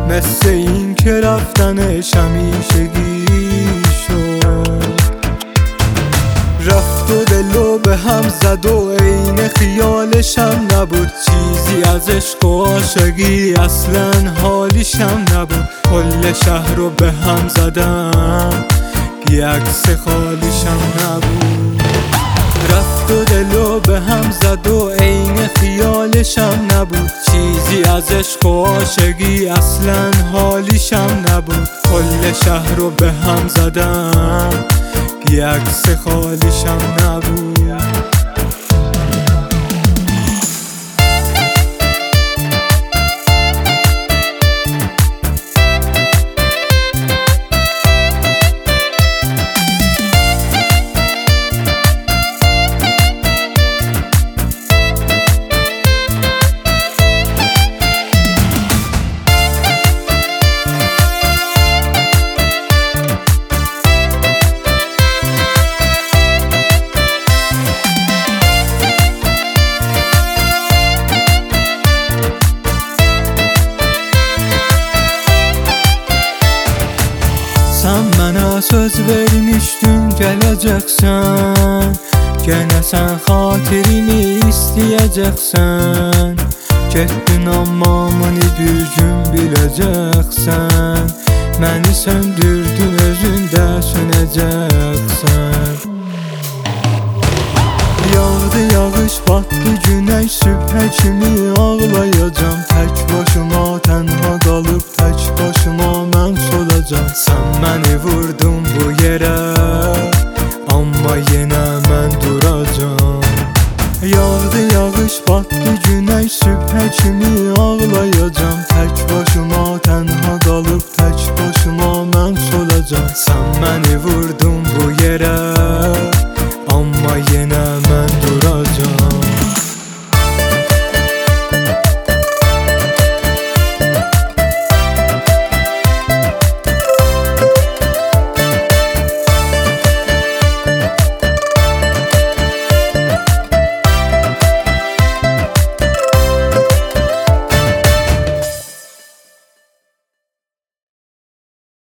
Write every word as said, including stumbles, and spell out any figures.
مثل این که رفتنش همیشگی شد. رفت و دلو به هم زد و عین خیالشم نبود، چیزی از عشق و عاشقی اصلا حالیشم نبود. کل شهر رو به هم زدم، یه عکس خالیشم نبود. رفت و دلو به هم زد و عین خیالشم نبود، چیزی از عشق و عاشقی اصلا حالیشم نبود. کل شهر رو به هم زدم، یه عکس خالیشم نبود. Sen bana söz vermiştin geleceksen, gene sen hatirini isteyeceksen. Getdin amma məni bir gün biləcəksən, məni söndürdün özündə sönəcəksən. Yağdı yağış, batdı günəş, sübhə kimi ağlayacam tək